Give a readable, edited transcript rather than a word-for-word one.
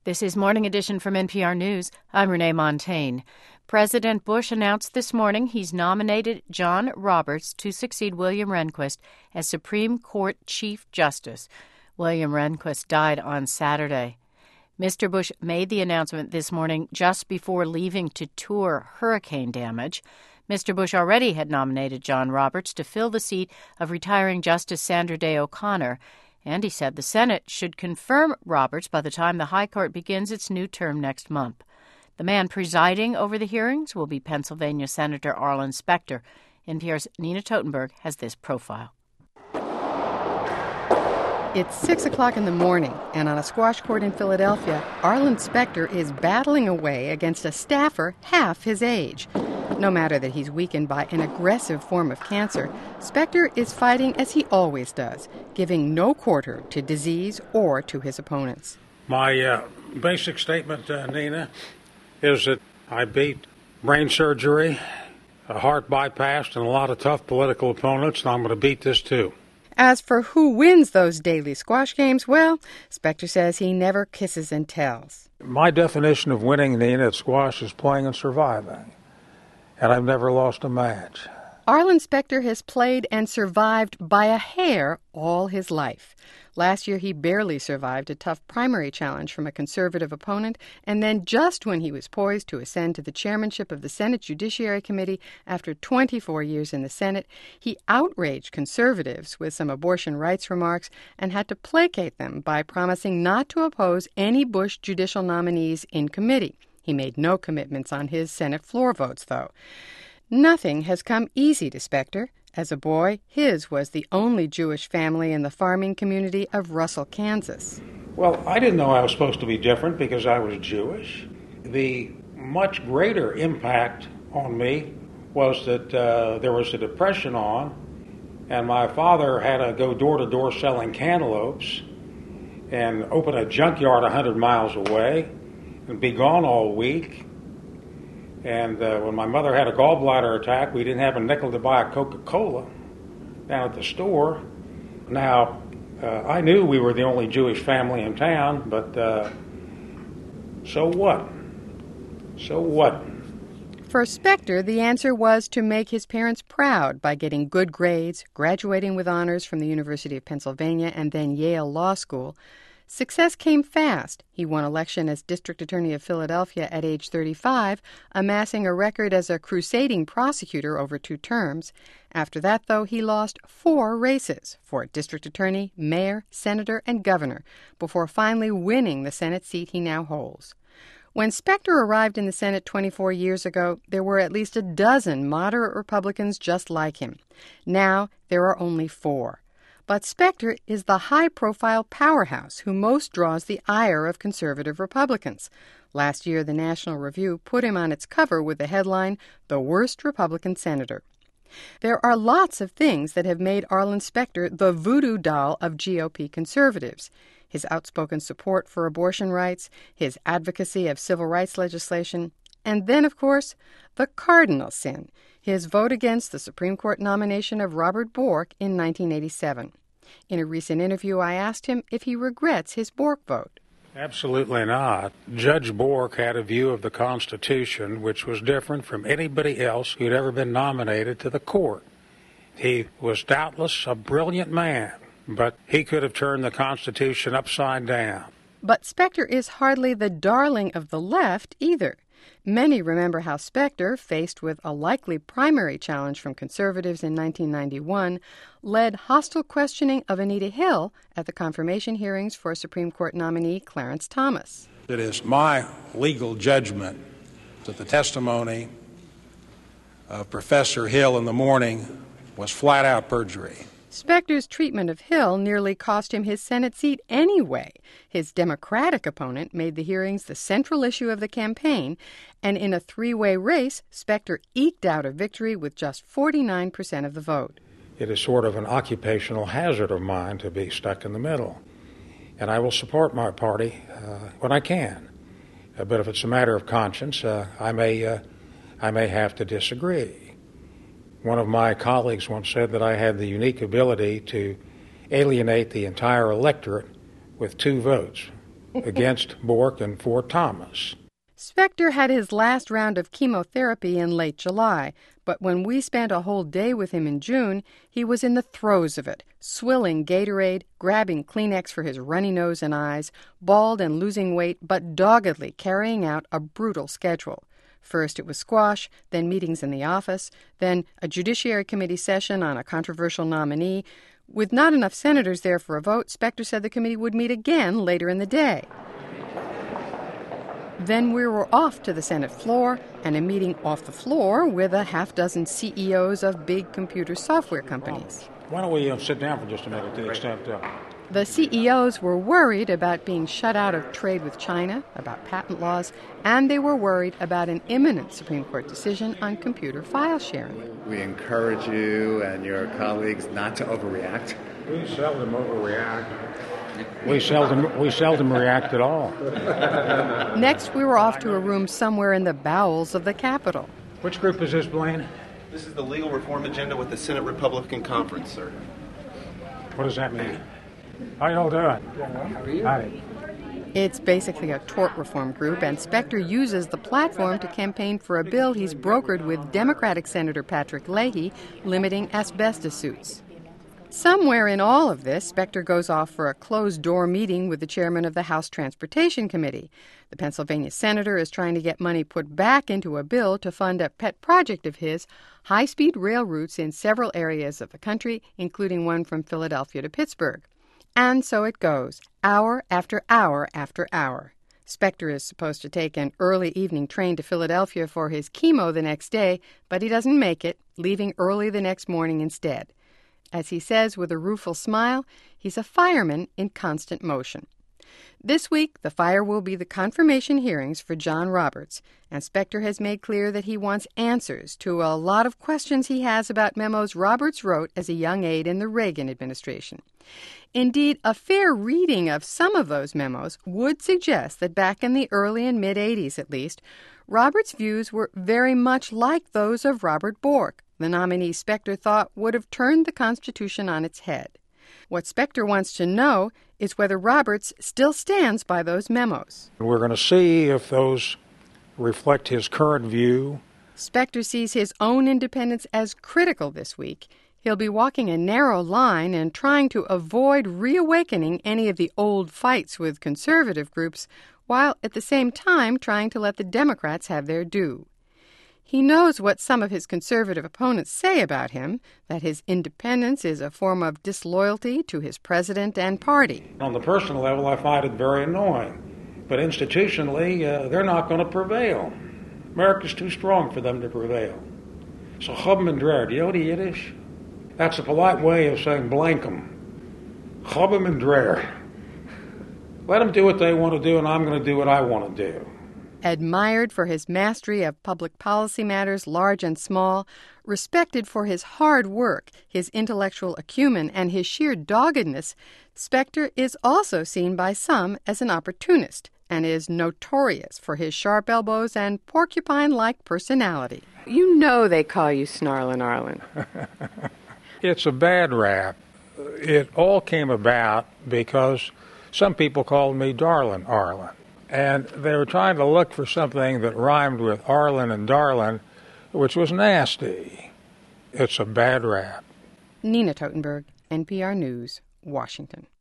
This is Morning Edition from NPR News. I'm Renee Montaigne. President Bush announced this morning he's nominated John Roberts to succeed William Rehnquist as Supreme Court Chief Justice. William Rehnquist died on Saturday. Mr. Bush made the announcement this morning just before leaving to tour hurricane damage. Mr. Bush already had nominated John Roberts to fill the seat of retiring Justice Sandra Day O'Connor, and he said the Senate should confirm Roberts by the time the High Court begins its new term next month. The man presiding over the hearings will be Pennsylvania Senator Arlen Specter. NPR's Nina Totenberg has this profile. It's 6 o'clock in the morning, and on a squash court in Philadelphia, Arlen Specter is battling away against a staffer half his age. No matter that he's weakened by an aggressive form of cancer, Specter is fighting as he always does, giving no quarter to disease or to his opponents. My basic statement, Nina, is that I beat brain surgery, a heart bypass, and a lot of tough political opponents, and I'm going to beat this too. As for who wins those daily squash games, well, Specter says he never kisses and tells. My definition of winning, Nina, at squash is playing and surviving, and I've never lost a match. Arlen Specter has played and survived by a hair all his life. Last year, he barely survived a tough primary challenge from a conservative opponent, and then just when he was poised to ascend to the chairmanship of the Senate Judiciary Committee after 24 years in the Senate, he outraged conservatives with some abortion rights remarks and had to placate them by promising not to oppose any Bush judicial nominees in committee. He made no commitments on his Senate floor votes, though. Nothing has come easy to Specter. As a boy, his was the only Jewish family in the farming community of Russell, Kansas. Well, I didn't know I was supposed to be different because I was Jewish. The much greater impact on me was that there was a depression on, and my father had to go door to door selling cantaloupes and open a junkyard 100 miles away and be gone all week. And when my mother had a gallbladder attack, we didn't have a nickel to buy a Coca-Cola down at the store. Now, I knew we were the only Jewish family in town, but so what? So what? For Specter, the answer was to make his parents proud by getting good grades, graduating with honors from the University of Pennsylvania and then Yale Law School. Success came fast. He won election as District Attorney of Philadelphia at age 35, amassing a record as a crusading prosecutor over 2 terms. After that, though, he lost 4 races for District Attorney, Mayor, Senator, and Governor, before finally winning the Senate seat he now holds. When Specter arrived in the Senate 24 years ago, there were at least a dozen moderate Republicans just like him. Now, there are only 4. But Specter is the high-profile powerhouse who most draws the ire of conservative Republicans. Last year, the National Review put him on its cover with the headline, "The Worst Republican Senator." There are lots of things that have made Arlen Specter the voodoo doll of GOP conservatives. His outspoken support for abortion rights, his advocacy of civil rights legislation, and then, of course, the cardinal sin, his vote against the Supreme Court nomination of Robert Bork in 1987. In a recent interview, I asked him if he regrets his Bork vote. Absolutely not. Judge Bork had a view of the Constitution which was different from anybody else who'd ever been nominated to the court. He was doubtless a brilliant man, but he could have turned the Constitution upside down. But Specter is hardly the darling of the left either. Many remember how Specter, faced with a likely primary challenge from conservatives in 1991, led hostile questioning of Anita Hill at the confirmation hearings for Supreme Court nominee Clarence Thomas. It is my legal judgment that the testimony of Professor Hill in the morning was flat-out perjury. Specter's treatment of Hill nearly cost him his Senate seat anyway. His Democratic opponent made the hearings the central issue of the campaign, and in a 3-way race, Specter eked out a victory with just 49% of the vote. It is sort of an occupational hazard of mine to be stuck in the middle, and I will support my party when I can. But if it's a matter of conscience, I may have to disagree. One of my colleagues once said that I had the unique ability to alienate the entire electorate with 2 votes. against Bork and Fort Thomas. Specter had his last round of chemotherapy in late July, but when we spent a whole day with him in June, he was in the throes of it, swilling Gatorade, grabbing Kleenex for his runny nose and eyes, bald and losing weight, but doggedly carrying out a brutal schedule. First it was squash, then meetings in the office, then a Judiciary Committee session on a controversial nominee. With not enough senators there for a vote, Specter said the committee would meet again later in the day. Then we were off to the Senate floor and a meeting off the floor with a half-dozen CEOs of big computer software companies. Why don't we sit down for just a minute to the extent... The CEOs were worried about being shut out of trade with China, about patent laws, and they were worried about an imminent Supreme Court decision on computer file sharing. We encourage you and your colleagues not to overreact. We seldom overreact. We seldom react at all. Next, we were off to a room somewhere in the bowels of the Capitol. Which group is this, Blaine? This is the legal reform agenda with the Senate Republican Conference, sir. What does that mean? How you all doing? How are you? Hi. It's basically a tort reform group, and Specter uses the platform to campaign for a bill he's brokered with Democratic Senator Patrick Leahy limiting asbestos suits. Somewhere in all of this, Specter goes off for a closed-door meeting with the chairman of the House Transportation Committee. The Pennsylvania senator is trying to get money put back into a bill to fund a pet project of his, high-speed rail routes in several areas of the country, including one from Philadelphia to Pittsburgh. And so it goes, hour after hour after hour. Specter is supposed to take an early evening train to Philadelphia for his chemo the next day, but he doesn't make it, leaving early the next morning instead. As he says with a rueful smile, he's a fireman in constant motion. This week, the fire will be the confirmation hearings for John Roberts, and Specter has made clear that he wants answers to a lot of questions he has about memos Roberts wrote as a young aide in the Reagan administration. Indeed, a fair reading of some of those memos would suggest that back in the early and mid-'80s at least, Roberts' views were very much like those of Robert Bork, the nominee Specter thought would have turned the Constitution on its head. What Specter wants to know is whether Roberts still stands by those memos. We're going to see if those reflect his current view. Specter sees his own independence as critical this week. He'll be walking a narrow line and trying to avoid reawakening any of the old fights with conservative groups, while at the same time trying to let the Democrats have their due. He knows what some of his conservative opponents say about him, that his independence is a form of disloyalty to his president and party. On the personal level, I find it very annoying. But institutionally, they're not going to prevail. America's too strong for them to prevail. So hub 'em and drar. Do you know the Yiddish? That's a polite way of saying blank 'em. Hub 'em and drar. Let them do what they want to do, and I'm going to do what I want to do. Admired for his mastery of public policy matters, large and small, respected for his hard work, his intellectual acumen, and his sheer doggedness, Specter is also seen by some as an opportunist and is notorious for his sharp elbows and porcupine-like personality. You know they call you Snarlin' Arlen. It's a bad rap. It all came about because some people called me Darlin' Arlen. And they were trying to look for something that rhymed with Arlen and Darlin', which was nasty. It's a bad rap. Nina Totenberg, NPR News, Washington.